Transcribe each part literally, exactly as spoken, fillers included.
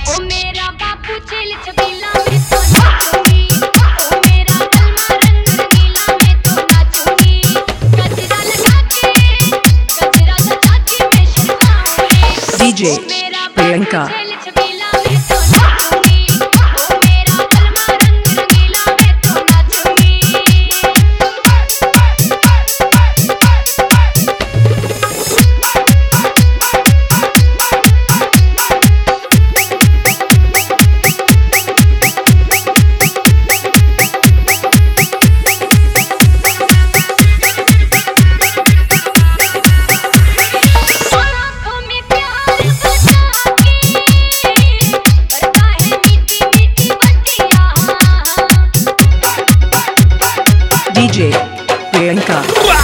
ओ मेरा बापू छेल छबीला में तो नाचूंगी, ओ मेरा गलमा रंग रंगीला में तो नाचूंगी। गजरा लगा के गजरा सजा के मैं शर्माऊंगी। डीजे प्रियंका छेल छबीला में तो नाचूंगी, ओ मेरा गलमा रंग रंगीला में तो नाचूंगी। DJ Priyanka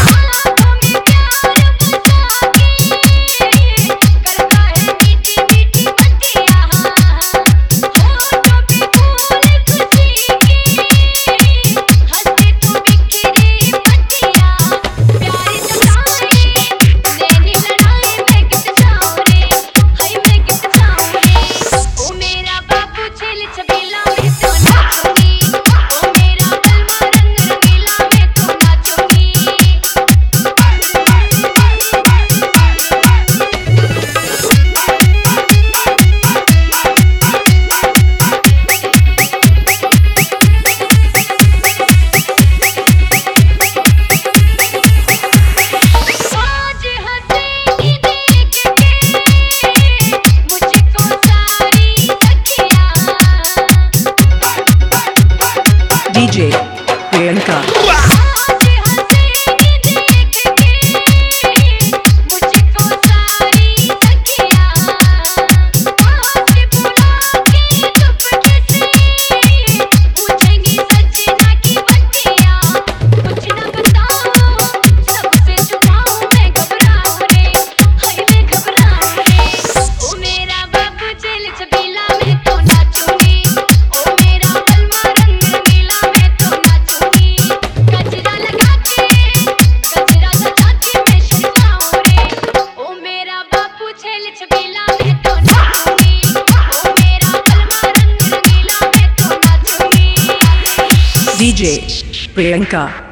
DJ Priyanka DJ Priyanka.